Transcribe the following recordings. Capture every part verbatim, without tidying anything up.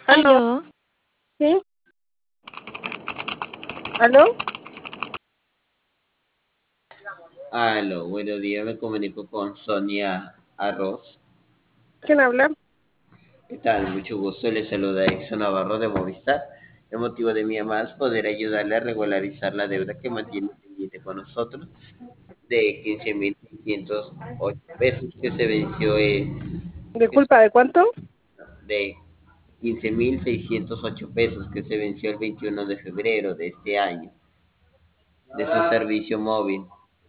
¿Aló? Aló, ¿Sí? ¿Aló? Aló, buenos días, me comunico con Sonia Arroz. ¿Quién habla? ¿Qué tal? Mucho gusto, le saluda Exxon Navarro de Movistar. El motivo de mi llamada es poder ayudarle a regularizar la deuda que mantiene pendiente con nosotros de quince mil seiscientos ocho pesos que se venció eh, ¿De que se- culpa de cuánto? de quince mil seiscientos ocho pesos que se venció el veintiuno de febrero de este año de su servicio móvil.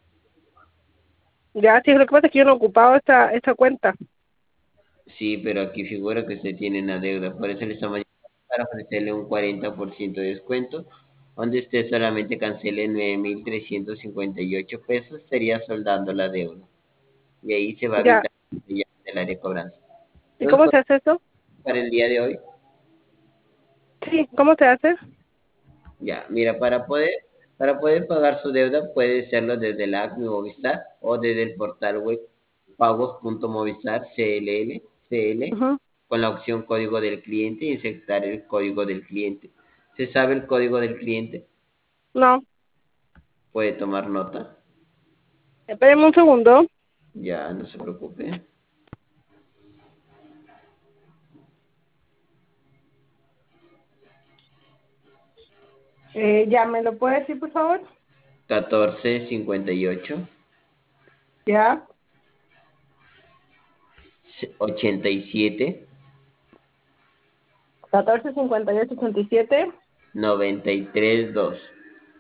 Ya, sí, lo que pasa es que yo no he ocupado esta, esta cuenta. Sí, pero aquí figura que usted tiene una deuda, por eso le estamos llamando para ofrecerle un cuarenta por ciento de descuento, donde usted solamente cancele nueve mil trescientos cincuenta y ocho pesos, estaría soldando la deuda. Y ahí se va a Ya. evitar el área de cobranza. ¿Y Entonces, cómo pues, se hace eso? para el día de hoy, Sí, ¿cómo se hace? ya, mira, para poder, para poder pagar su deuda puede hacerlo desde la app Mi Movistar o desde el portal web pagos.movistar C L L, C L, Ujú. con la opción código del cliente y insertar el código del cliente. ¿Se sabe el código del cliente? No. Puede tomar nota. Espéreme un segundo. Ya, no se preocupe. Eh, ya, ¿me lo puede decir, por favor? catorce cincuenta y ocho, Ya. ochenta y siete, catorce cincuenta y ocho ochenta y siete. noventa y tres dos.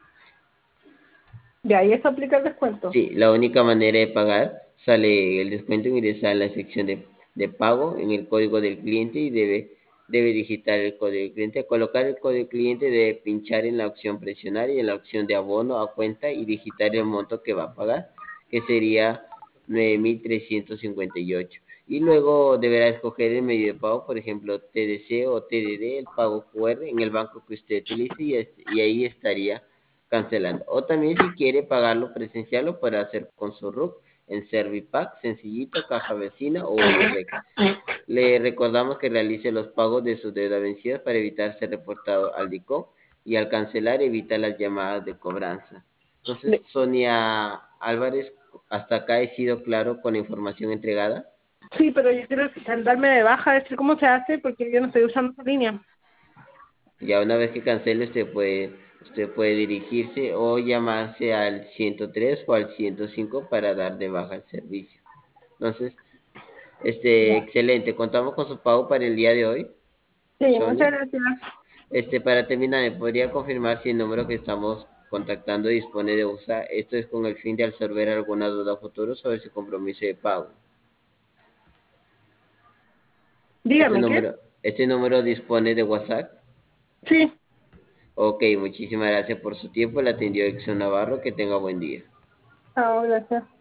Ya, y eso aplica el descuento. Sí, la única manera de pagar sale el descuento ingresar en la sección de, de pago en el código del cliente y debe, debe digitar el código del cliente. Al colocar el código del cliente debe pinchar en la opción presionar y en la opción de abono a cuenta y digitar el monto que va a pagar, que sería nueve mil trescientos cincuenta y ocho. Y luego deberá escoger el medio de pago, por ejemplo, T D C o T D D, el pago Q R en el banco que usted utilice y, es- y ahí estaría cancelando. O también si quiere pagarlo presencial lo puede hacer con su R U C en Servipack, Sencillito, Caja Vecina o Unirex. Le recordamos que realice los pagos de sus deudas vencidas para evitar ser reportado al DICOM y al cancelar evita las llamadas de cobranza. Entonces, De- Sonia Álvarez, hasta acá he sido claro con la información entregada. Sí, pero yo quiero darme de baja, decir cómo se hace, porque yo no estoy usando esa línea. Ya una vez que cancele, usted puede, usted puede dirigirse o llamarse al ciento tres o al ciento cinco para dar de baja el servicio. Entonces, este, Ya. excelente. Contamos con su pago para el día de hoy, Sí, muchas Sonia. gracias. Este, para terminar, ¿me podría confirmar si el número que estamos contactando dispone de U S A? Esto es con el fin de absorber alguna duda futuro sobre su compromiso de pago. Este Dígame, ¿qué? número, este número dispone de WhatsApp. Sí. Ok, muchísimas gracias por su tiempo. Le atendió Exxon Navarro. Que tenga buen día. Ah, gracias.